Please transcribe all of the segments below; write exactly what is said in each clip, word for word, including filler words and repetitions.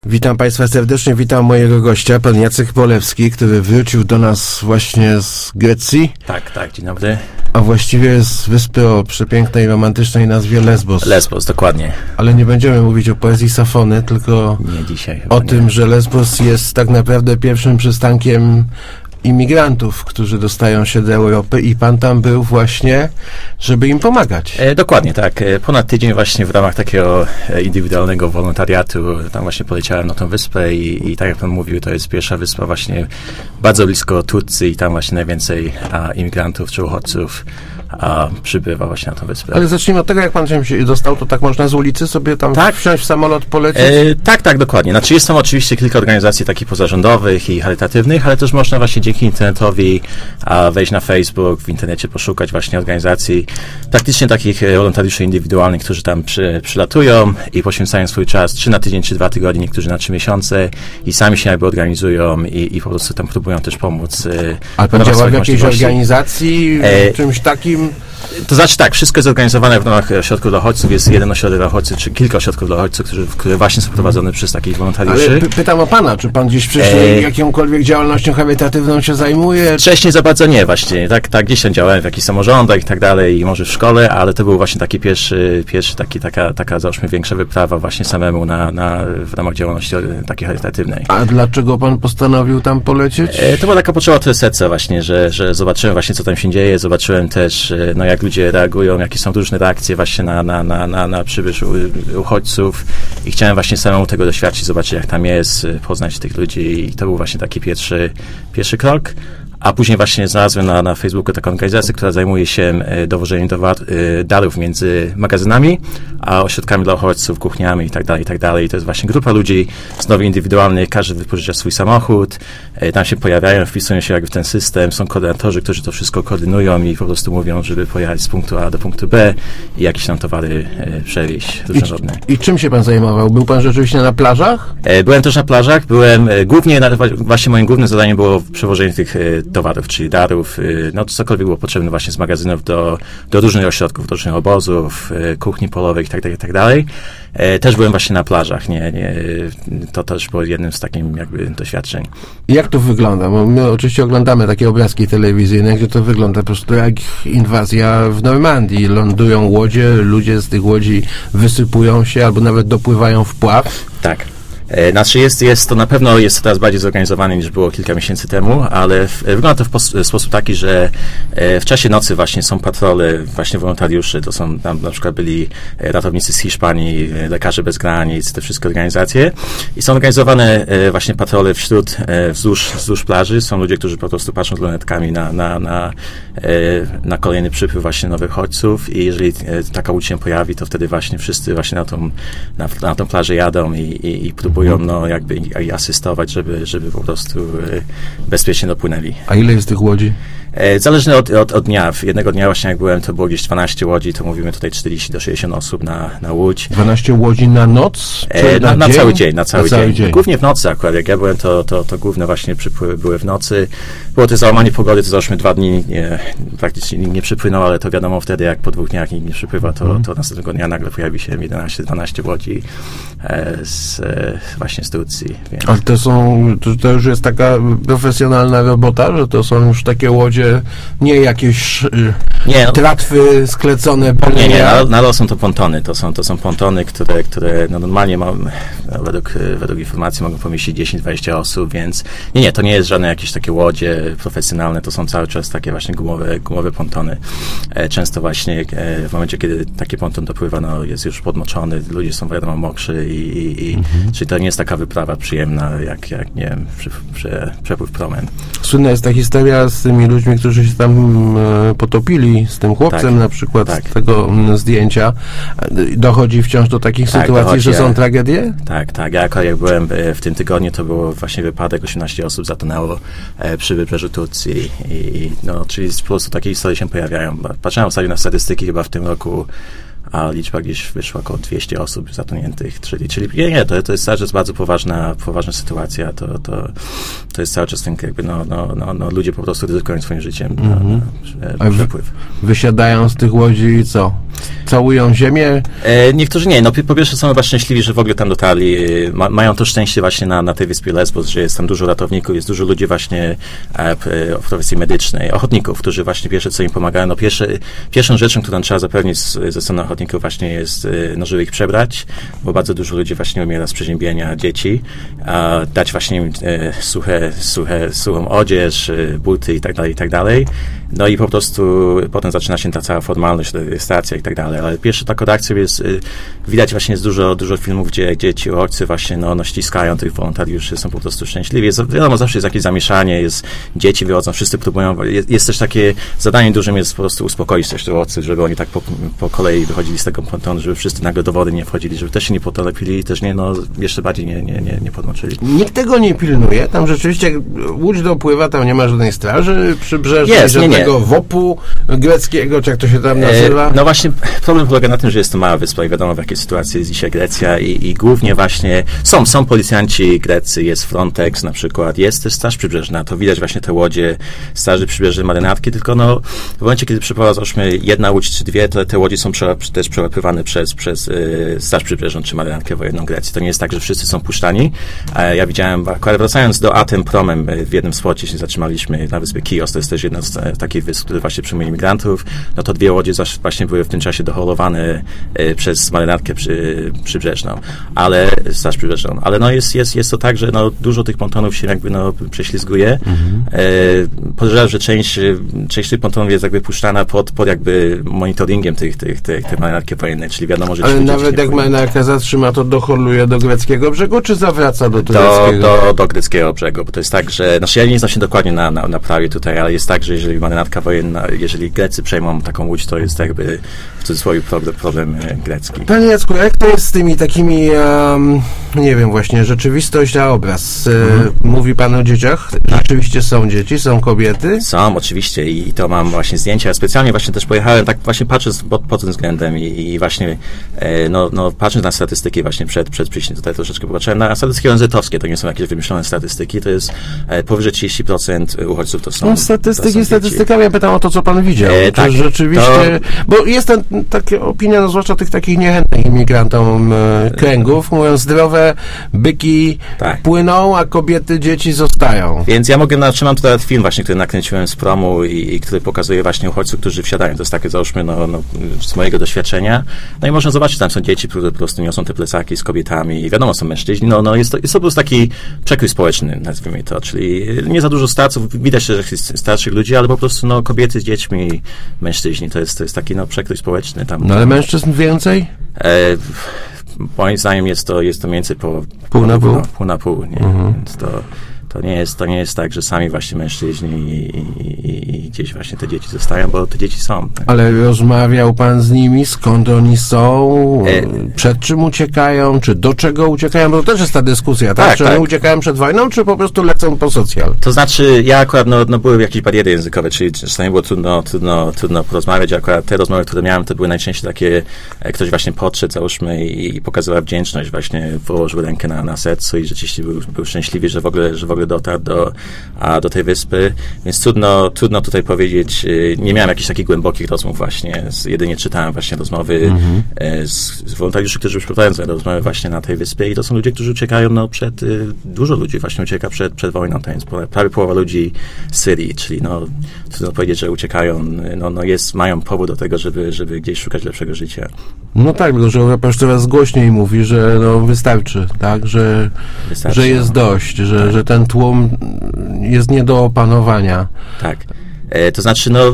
Witam Państwa serdecznie, witam mojego gościa, pan Jacek Polewski, który wrócił do nas właśnie z Grecji. Tak, tak, dzień dobry. A właściwie z wyspy o przepięknej, romantycznej nazwie Lesbos. Lesbos, dokładnie. Ale nie będziemy mówić o poezji Safony, tylko nie dzisiaj, o nie. tym, że Lesbos jest tak naprawdę pierwszym przystankiem imigrantów, którzy dostają się do Europy i pan tam był właśnie, żeby im pomagać. E, dokładnie, tak. E, ponad tydzień właśnie w ramach takiego e, indywidualnego wolontariatu tam właśnie poleciałem na tą wyspę i, i tak jak pan mówił, to jest pierwsza wyspa właśnie bardzo blisko Turcji i tam właśnie najwięcej a, imigrantów czy uchodźców a, przybywa właśnie na tą wyspę. Ale zacznijmy od tego, jak pan się dostał, to tak można z ulicy sobie tam tak? wsiąść w samolot, polecieć? E, tak, tak, dokładnie. Znaczy jest tam oczywiście kilka organizacji takich pozarządowych i charytatywnych, ale też można właśnie dzięki internetowi a, wejść na Facebook, w internecie poszukać właśnie organizacji praktycznie takich wolontariuszy indywidualnych, którzy tam przy, przylatują i poświęcają swój czas, czy na tydzień, czy dwa tygodnie, niektórzy na trzy miesiące i sami się jakby organizują i, i po prostu tam próbują też pomóc. E, Ale pan działa w jakiejś organizacji, e, czymś takim? To znaczy tak, wszystko jest zorganizowane w ramach ośrodków dla uchodźców. Jest jeden ośrodek dla uchodźców, czy kilka ośrodków dla uchodźców, które, które właśnie są prowadzone przez takich wolontariuszy. Ale py- pytam o pana, czy pan gdzieś wcześniej e... jakąkolwiek działalnością charytatywną się zajmuje? Wcześniej za bardzo nie właśnie. Tak, tak gdzieś tam działałem w jakichś samorządach i tak dalej i może w szkole, ale to był właśnie taki pierwszy, pierwszy taki, taka, taka załóżmy większa wyprawa właśnie samemu na, na, w ramach działalności takiej charytatywnej. A dlaczego pan postanowił tam polecieć? E, to była taka potrzeba trochę serca właśnie, że, że zobaczyłem właśnie co tam się dzieje, zobaczyłem też no jak ludzie reagują, jakie są różne reakcje właśnie na, na, na, na, na przybysz uchodźców i chciałem właśnie samemu tego doświadczyć, zobaczyć jak tam jest, poznać tych ludzi i to był właśnie taki pierwszy, pierwszy krok. A później właśnie znalazłem na, na Facebooku taką organizację, która zajmuje się e, dowożeniem dowar, e, darów między magazynami, a ośrodkami dla uchodźców, kuchniami i tak dalej, i tak dalej. To jest właśnie grupa ludzi, znowu indywidualnych, każdy wypożycza swój samochód, e, tam się pojawiają, wpisują się jakby w ten system, są koordynatorzy, którzy to wszystko koordynują i po prostu mówią, żeby pojechać z punktu A do punktu B i jakieś tam towary e, przewieźć różnorodne. I, I czym się pan zajmował? Był pan rzeczywiście na plażach? E, byłem też na plażach, byłem e, głównie, na, właśnie moim głównym zadaniem było przewożenie tych e, towarów, czyli darów, no to cokolwiek było potrzebne właśnie z magazynów do, do różnych ośrodków, do różnych obozów, kuchni polowych itd., itd. Też byłem właśnie na plażach, nie, nie, to też było jednym z takim jakby doświadczeń. Jak to wygląda? Bo my oczywiście oglądamy takie obrazki telewizyjne, gdzie to wygląda po prostu jak inwazja w Normandii. Lądują łodzie, ludzie z tych łodzi wysypują się albo nawet dopływają w pław. Tak. Znaczy jest, jest to na pewno jest teraz bardziej zorganizowane niż było kilka miesięcy temu, ale w, wygląda to w, pos, w sposób taki, że w czasie nocy właśnie są patrole właśnie wolontariuszy, to są tam na przykład byli ratownicy z Hiszpanii, Lekarze Bez Granic, te wszystkie organizacje i są organizowane właśnie patrole wśród, wzdłuż, wzdłuż plaży, są ludzie, którzy po prostu patrzą z lunetkami na, na, na, na kolejny przypływ właśnie nowych uchodźców i jeżeli taka łódź się pojawi, to wtedy właśnie wszyscy właśnie na tą, na, na tą plażę jadą i, i, i próbują no jakby i asystować, żeby, żeby po prostu e, bezpiecznie dopłynęli. A ile jest tych łodzi? E, zależnie od, od, od dnia. Jednego dnia właśnie jak byłem, to było gdzieś dwanaście łodzi, to mówimy tutaj czterdzieści do sześćdziesięciu osób na, na łódź. dwanaście łodzi na noc? E, na, na, na cały dzień, na cały, na cały dzień. dzień. Głównie w nocy akurat, jak ja byłem, to, to, to główne właśnie przypływy były w nocy. Było to załamanie pogody, to załóżmy dwa dni, nie, praktycznie nikt nie przypłynął, ale to wiadomo wtedy, jak po dwóch dniach nikt nie przypływa, to, hmm. to następnego dnia nagle pojawi się jedenaście dwanaście łodzi e, z, e, właśnie z Turcji. Więc. Ale to są, to, to już jest taka profesjonalna robota, że to są już takie łodzie, nie jakieś nie, no, tratwy sklecone. Nie, nie, nadal są to pontony, to są, to są pontony, które, które no normalnie mam, no, według, według informacji mogą pomieścić dziesięć dwadzieścia osób, więc nie, nie, to nie jest żadne jakieś takie łodzie profesjonalne, to są cały czas takie właśnie gumowe, gumowe pontony. E, często właśnie e, w momencie, kiedy taki ponton dopływa, no jest już podmoczony, ludzie są wiadomo mokrzy i, i, i mhm. czyli to nie jest taka wyprawa przyjemna, jak, jak nie wiem, przy, przy, przepływ promem. Słynna jest ta historia z tymi ludźmi, którzy się tam e, potopili, z tym chłopcem tak, na przykład tak. z tego m, zdjęcia. Dochodzi wciąż do takich tak, sytuacji, dochodzi, że są ja, tragedie? Tak, tak. Ja jak byłem w tym tygodniu, to było właśnie wypadek, osiemnaście osób zatonęło e, przy wybrzeżu Turcji i no, czyli po prostu takie historie się pojawiają. Patrzyłem ostatnio na statystyki, chyba w tym roku a liczba gdzieś wyszła około dwieście osób zatoniętych, czyli, czyli nie, nie, to, to jest cały czas bardzo poważna, poważna sytuacja, to, to, to jest cały czas ten jakby, no, no, no, no ludzie po prostu ryzykują swoim życiem mm-hmm. na, na, na przepływ. Wysiadają z tych łodzi i co? całują ziemię? E, niektórzy nie. No, po pierwsze są chyba szczęśliwi, że w ogóle tam dotarli. Ma, mają to szczęście właśnie na, na tej wyspie Lesbos, że jest tam dużo ratowników, jest dużo ludzi właśnie e, w profesji medycznej, ochotników, którzy właśnie pierwsze co im pomagają. No, pierwsze, pierwszą rzeczą, którą trzeba zapewnić z, ze strony ochotników właśnie jest, no, żeby ich przebrać, bo bardzo dużo ludzi właśnie umiera z przeziębienia dzieci. A dać właśnie im e, suche, suche, suchą odzież, e, buty i tak dalej, i tak dalej. No i po prostu potem zaczyna się ta cała formalność, rejestracja i tak dalej. Ale pierwsza taką reakcją jest, y, widać właśnie jest dużo, dużo filmów, gdzie, gdzie ci uchodźcy właśnie no, no ściskają tych wolontariuszy, są po prostu szczęśliwi. Jest, wiadomo, zawsze jest jakieś zamieszanie, jest, dzieci wychodzą, wszyscy próbują, jest, jest też takie, zadaniem dużym jest po prostu uspokoić też tych uchodźców, żeby oni tak po, po kolei wychodzili z tego pontonu, żeby wszyscy nagle do wody nie wchodzili, żeby też się nie potolepili i też nie, no, jeszcze bardziej nie, nie, nie, nie podmoczyli. Nikt tego nie pilnuje, tam rzeczywiście łódź dopływa, tam nie ma żadnej straży przybrzeżnej, jest, żadnego nie, nie. wopu greckiego, czy jak to się tam nazywa? E, no właśnie, problem polega na tym, że jest to mała wyspa i wiadomo, w jakiej sytuacji jest dzisiaj Grecja i, i głównie właśnie są, są policjanci grecy, jest Frontex na przykład, jest też Straż Przybrzeżna, to widać właśnie te łodzie Straży Przybrzeżnej, marynarki, tylko no w momencie, kiedy przypływa załóżmy jedna łódź czy dwie, to te łodzie są prze, też przełapywane przez, przez e, Straż Przybrzeżną czy marynarkę wojenną Grecji. To nie jest tak, że wszyscy są puszczani. E, ja widziałem, akurat wracając do Aten promem, w jednym spocie się zatrzymaliśmy na wyspie Kios, to jest też jedna z e, takich wysp, które właśnie przyjmuje imigrantów, no to dwie łodzie właśnie były w tym czasie doholowane e, przez marynarkę przy, przybrzeżną, ale Straż Przybrzeżną. Ale no jest, jest, jest to tak, że no dużo tych pontonów się jakby no prześlizguje. Mhm. E, podejrzewam, że część, część tych pontonów jest jakby puszczana pod, pod jakby monitoringiem tych, tych, tych, tych marynarki wojennej, czyli wiadomo, że... Ale nawet jak marynarka zatrzyma, to doholuje do greckiego brzegu, czy zawraca do tureckiego? Do, do, do greckiego brzegu, bo to jest tak, że... Znaczy ja nie znam się dokładnie na, na, na prawie tutaj, ale jest tak, że jeżeli marynarka wojenna, jeżeli Grecy przejmą taką łódź, to jest jakby w cudzysłowie problem, problem grecki. Panie Jacku, jak to jest z tymi takimi, um, nie wiem właśnie, rzeczywistość a obraz? Mhm. Mówi pan o dzieciach? Rzeczywiście są dzieci, są kobiety? Są, oczywiście i to mam właśnie zdjęcia. Ja specjalnie właśnie też pojechałem, tak właśnie patrząc pod, pod tym względem i, i właśnie e, no, no patrząc na statystyki właśnie przed, przed przyjściem tutaj troszeczkę popatrzyłem na statystyki O N Z-owskie, to nie są jakieś wymyślone statystyki, to jest e, powyżej trzydzieści procent uchodźców to są No statystyki, to są statystykami, ja pytam o to, co pan widział. E, tak, rzeczywiście, to... bo jest ten, taka opinia, no zwłaszcza tych takich niechętnych imigrantom e, kręgów, mówią zdrowe byki tak. płyną, a kobiety, dzieci zostają. Więc ja mogę, znaczy mam tutaj film właśnie, który nakręciłem z promu i, i który pokazuje właśnie uchodźców, którzy wsiadają. To jest takie, załóżmy, no, no, z mojego doświadczenia. No i można zobaczyć, tam są dzieci, które po prostu niosą te plecaki z kobietami i wiadomo, są mężczyźni. No, no jest, to, jest to po prostu taki przekrój społeczny, nazwijmy to, czyli nie za dużo starców, widać, że jest starszych ludzi, ale po prostu no, kobiety z dziećmi, mężczyźni, to jest, to jest taki no, przekrój społeczny. Tam, no ale mężczyzn więcej? E, moim zdaniem jest to, jest to mniej więcej po, pół na pół? No, pół na pół, nie? Mhm. Więc to To nie jest, to nie jest tak, że sami właśnie mężczyźni i, i, i gdzieś właśnie te dzieci zostają, bo te dzieci są. Tak. Ale rozmawiał pan z nimi, skąd oni są, e... przed czym uciekają, czy do czego uciekają, bo to też jest ta dyskusja, tak? tak czy tak. Oni uciekają przed wojną, czy po prostu lecą po socjal? To znaczy, ja akurat, no, no były jakieś bariery językowe, czyli czasami było trudno, trudno, trudno porozmawiać, akurat te rozmowy, które miałem, to były najczęściej takie, ktoś właśnie podszedł, załóżmy, i, i pokazywał wdzięczność, właśnie położył rękę na, na sercu i rzeczywiście był, był szczęśliwy, że w ogóle, że w ogóle dotarł do, a, do tej wyspy, więc trudno, trudno tutaj powiedzieć, nie miałem jakichś takich głębokich rozmów właśnie, z, jedynie czytałem właśnie rozmowy mm-hmm. z, z wolontariuszy, którzy przyprowadzają te rozmowy właśnie na tej wyspie i to są ludzie, którzy uciekają no, przed, dużo ludzi właśnie ucieka przed, przed wojną, to jest prawie połowa ludzi z Syrii, czyli no, trudno powiedzieć, że uciekają, no, no jest, mają powód do tego, żeby, żeby gdzieś szukać lepszego życia. No tak, tylko że Europa już coraz głośniej mówi, że no wystarczy, tak, że, wystarczy, że jest no. dość, że, tak. że ten tłum jest nie do opanowania. Tak. E, to znaczy, no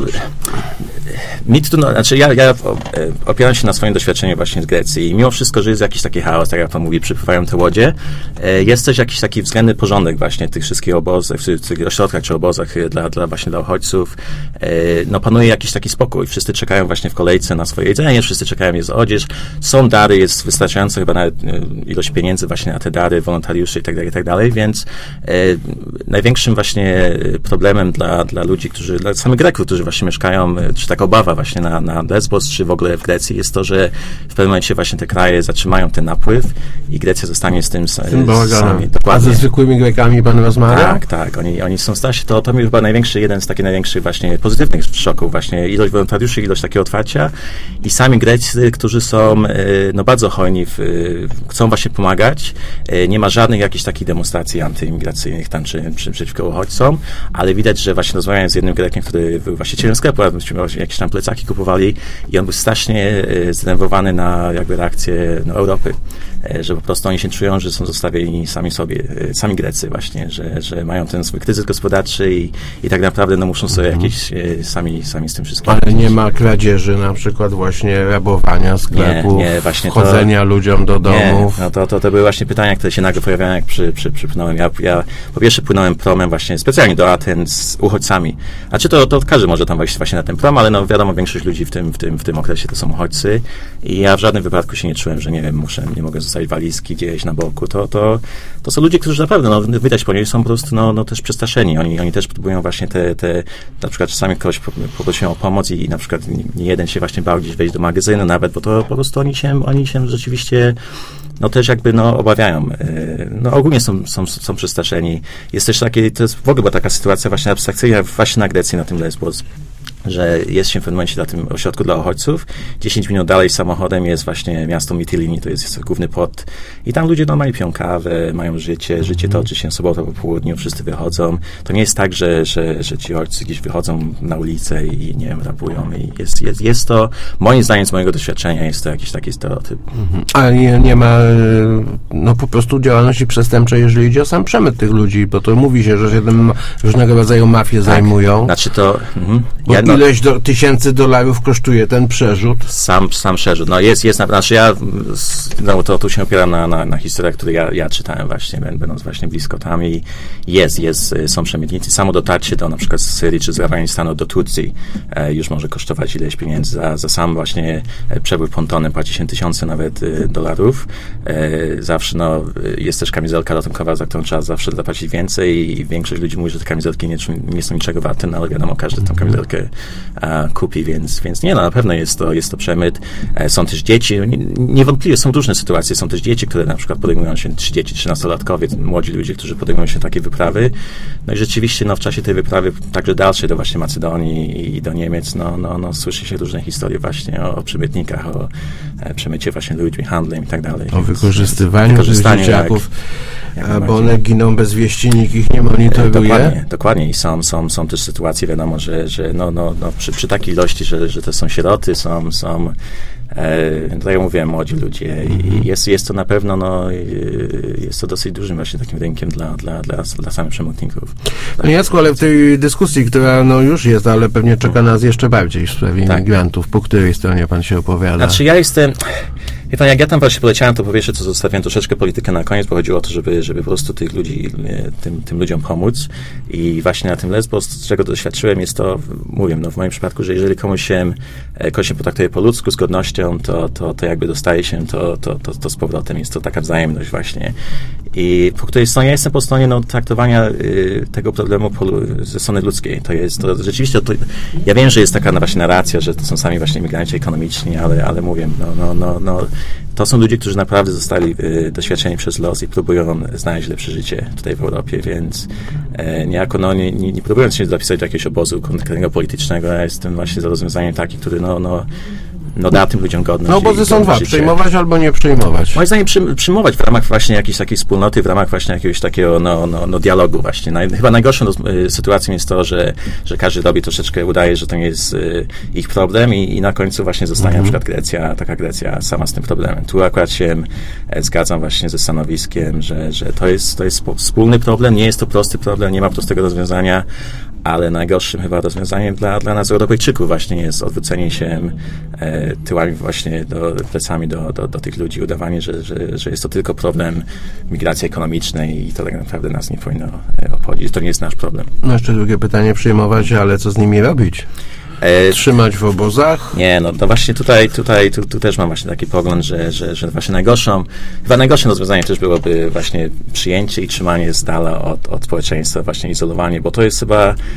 mi trudno, znaczy ja, ja opieram się na swoim doświadczeniu właśnie z Grecji i mimo wszystko, że jest jakiś taki chaos, tak jak pan mówi, przypływają te łodzie, jest też jakiś taki względny porządek właśnie w tych wszystkich obozach, w tych ośrodkach czy obozach dla, dla właśnie dla uchodźców. No panuje jakiś taki spokój. Wszyscy czekają właśnie w kolejce na swoje jedzenie, wszyscy czekają, jest odzież, są dary, jest wystarczająca chyba nawet ilość pieniędzy właśnie na te dary, wolontariuszy i tak dalej, i tak dalej, więc e, największym właśnie problemem dla, dla ludzi, którzy, dla samych Greków, którzy właśnie mieszkają, czy taka obawa właśnie na, na Lesbos, czy w ogóle w Grecji, jest to, że w pewnym momencie właśnie te kraje zatrzymają ten napływ i Grecja zostanie z tym, z, tym sami. Dokładnie. A ze zwykłymi Grekami pan rozmawia? Tak, tak. Oni, oni są starsi. To, to mi chyba największy, jeden z takich największych właśnie pozytywnych szoków, właśnie ilość wolontariuszy, ilość takiego otwarcia i sami Grecy, którzy są no, bardzo hojni, w, chcą właśnie pomagać. Nie ma żadnych jakichś takich demonstracji antyimigracyjnych tam, czy, czy przeciwko uchodźcom, ale widać, że właśnie rozmawiałem z jednym Grekiem, który był właścicielem sklepu, a myśmy jakieś tam plecaki kupowali i on był strasznie zdenerwowany na jakby reakcję no, Europy, że po prostu oni się czują, że są zostawieni sami sobie, sami Grecy właśnie, że, że mają ten swój kryzys gospodarczy i, i tak naprawdę no, muszą sobie mhm. jakieś sami, sami z tym wszystkim. Ale nie ma kradzieży, na przykład właśnie rabowania sklepów, nie, nie, właśnie wchodzenia to, ludziom do domów. Nie, no to, to, to były właśnie pytania, które się nagle pojawiają, jak przy, przy, przypłynąłem. Ja, ja po pierwsze płynąłem promem właśnie specjalnie do Aten z uchodźcami. A czy to, to każdy może tam wejść właśnie na ten prom, ale no wiadomo, większość ludzi w tym, w tym, w tym okresie to są uchodźcy i ja w żadnym wypadku się nie czułem, że nie wiem, muszę, nie mogę zostawić walizki gdzieś na boku. To, to, to są ludzie, którzy naprawdę, no widać po niej, są po prostu no, no też przestraszeni. Oni, oni też próbują właśnie te, te, na przykład czasami kogoś poprosiłem o pomoc i na przykład nie, nie jeden się właśnie bał gdzieś wejść do magazynu nawet, bo to po prostu oni się, oni się rzeczywiście no też jakby no obawiają. No ogólnie są, są, są przestraszeni. Jest też takie, to jest w ogóle była taka sytuacja właśnie abstrakcyjna właśnie na Grecji, na tym Lesbos, że jest się w pewnym momencie na tym ośrodku dla uchodźców. dziesięć minut dalej samochodem jest właśnie miasto Mytilini, to jest, jest główny port. I tam ludzie normalnie piją kawę, mają życie, życie toczy się sobotą po południu, wszyscy wychodzą. To nie jest tak, że, że, że ci uchodźcy gdzieś wychodzą na ulicę i nie wiem, rabują. I jest, jest, jest to, moim zdaniem, z mojego doświadczenia, jest to jakiś taki stereotyp. Mhm. Ale nie, nie ma no po prostu działalności przestępczej, jeżeli idzie o sam przemyt tych ludzi, bo to mówi się, że jeden różnego rodzaju mafie tak. zajmują. Znaczy to... Mhm. Ja, no, ileś do, tysięcy dolarów kosztuje ten przerzut? Sam, sam przerzut. No jest, jest, znaczy ja, no to tu się opieram na, na, na historiach, które ja, ja czytałem właśnie, będąc właśnie blisko tam i jest, jest, są przemytnicy. Samo dotarcie do na przykład z Syrii czy z Afganistanu do Turcji e, już może kosztować ileś pieniędzy. Za, za sam właśnie przepływ pontonem płaci się tysiące nawet e, dolarów. E, zawsze, no, jest też kamizelka ratunkowa, za którą trzeba zawsze zapłacić więcej i większość ludzi mówi, że te kamizelki nie, nie są niczego warte, no ale wiadomo, każdy tą kamizelkę a, kupi, więc, więc nie, no na pewno jest to, jest to przemyt. E, są też dzieci, nie, niewątpliwie są różne sytuacje, są też dzieci, które na przykład podejmują się, trzy dzieci, trzynastolatkowie, młodzi ludzie, którzy podejmują się takie wyprawy. No i rzeczywiście, no w czasie tej wyprawy, także dalszej do właśnie Macedonii i do Niemiec, no, no, no słyszy się różne historie właśnie o, o przemytnikach, o e, przemycie właśnie ludźmi, handlem i tak dalej. O wykorzystywaniu tych dzieciaków, tak, bo one giną bez wieści, nikt ich nie monitoruje. Dokładnie, dokładnie. I są, są, są też sytuacje, wiadomo, że, że no, no, no, przy, przy takiej ilości, że, że to są sieroty, są, są e, tak jak mówiłem, młodzi ludzie mm-hmm. i jest, jest to na pewno, no, jest to dosyć dużym właśnie takim rynkiem dla, dla, dla, dla samych przemytników. Panie Jacku, ale w tej dyskusji, która no już jest, ale pewnie czeka nas jeszcze bardziej w sprawie tak. imigrantów, po której stronie pan się opowiada? Znaczy ja jestem... Wie pan, jak ja tam właśnie poleciałem, to po pierwsze, co zostawiłem troszeczkę politykę na koniec, bo chodziło o to, żeby, żeby po prostu tych ludzi, tym, tym ludziom pomóc. I właśnie na tym Lesbos, z czego doświadczyłem, jest to, mówię, no w moim przypadku, że jeżeli komuś się, kogoś się potraktuje po ludzku, z godnością, to, to, to jakby dostaje się to, to, to, to z powrotem. Jest to taka wzajemność właśnie. I po której stronie ja jestem po stronie no, traktowania y, tego problemu po, ze strony ludzkiej. To jest, to rzeczywiście, to, ja wiem, że jest taka no, właśnie narracja, że to są sami właśnie imigranci ekonomiczni, ale, ale mówię, no, no, no, no to są ludzie, którzy naprawdę zostali y, doświadczeni przez los i próbują znaleźć lepsze życie tutaj w Europie, więc e, niejako, no, nie, nie, nie próbując się zapisać do jakiegoś obozu konkretnego politycznego, ja jestem właśnie za rozwiązaniem takim, który, no, no, no da tym ludziom godność. No obozy są dwa, życie. Przyjmować albo nie przyjmować. Moim zdaniem przy, przyjmować w ramach właśnie jakiejś takiej wspólnoty, w ramach właśnie jakiegoś takiego no, no, no dialogu właśnie. Naj, chyba najgorszą y, sytuacją jest to, że, że każdy robi troszeczkę, udaje, że to nie jest y, ich problem i, i na końcu właśnie zostanie mhm. na przykład Grecja, taka Grecja sama z tym problemem. Tu akurat się e, zgadzam właśnie ze stanowiskiem, że, że to jest, to jest wspólny problem, nie jest to prosty problem, nie ma prostego rozwiązania, ale najgorszym chyba rozwiązaniem dla, dla nas Europejczyków właśnie jest odwrócenie się e, tyłami właśnie do, plecami do, do, do tych ludzi, udawanie, że, że, że jest to tylko problem migracji ekonomicznej i to tak naprawdę nas nie powinno e, obchodzić. To nie jest nasz problem. No jeszcze drugie pytanie, przyjmować, ale co z nimi robić? E, Trzymać w obozach? Nie, no to właśnie tutaj, tutaj tu, tu też mam właśnie taki pogląd, że, że, że właśnie najgorszą, chyba najgorszym rozwiązaniem też byłoby właśnie przyjęcie i trzymanie z dala od, od społeczeństwa, właśnie izolowanie, bo to jest chyba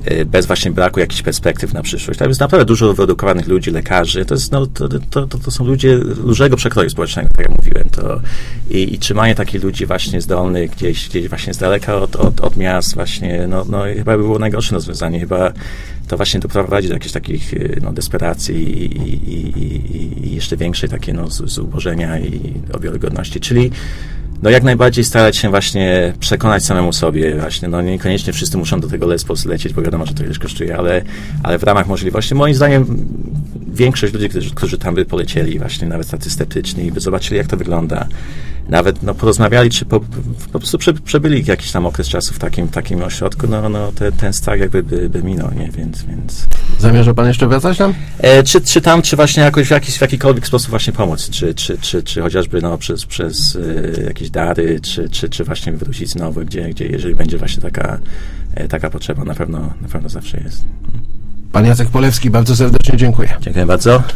bez właśnie braku jakichś perspektyw na przyszłość. Tam jest naprawdę dużo wyedukowanych ludzi, lekarzy. To, jest, no, to, to, to, to są ludzie dużego przekroju społecznego, tak jak mówiłem. To, i, I trzymanie takich ludzi właśnie zdolnych gdzieś, gdzieś właśnie z daleka od, od, od miast właśnie, no, no chyba by było najgorsze rozwiązanie. Chyba to właśnie doprowadzi do jakichś takich no, desperacji i, i, i, i jeszcze większej takie no, zubożenia i o wiarygodności. Czyli no jak najbardziej starać się właśnie przekonać samemu sobie właśnie, no niekoniecznie wszyscy muszą do tego Lesbos lecieć, bo wiadomo, że to ileś kosztuje, ale, ale w ramach możliwości, moim zdaniem większość ludzi, którzy, którzy tam by polecieli właśnie, nawet tacy sceptyczni, by zobaczyli, jak to wygląda, nawet no porozmawiali, czy po, po prostu prze, przebyli jakiś tam okres czasu w takim, takim ośrodku, no, no te, ten strach jakby by, by minął, nie, więc, więc... Zamierza pan jeszcze wracać tam? E, czy, czy tam, czy właśnie jakoś w, jakiś, w jakikolwiek sposób właśnie pomóc, czy, czy, czy, czy chociażby no przez, przez e, jakieś dary, czy, czy, czy właśnie wrócić znowu, gdzie, gdzie jeżeli będzie właśnie taka, e, taka potrzeba, na pewno, na pewno zawsze jest. Pan Jacek Polewski, bardzo serdecznie dziękuję. Dziękuję bardzo.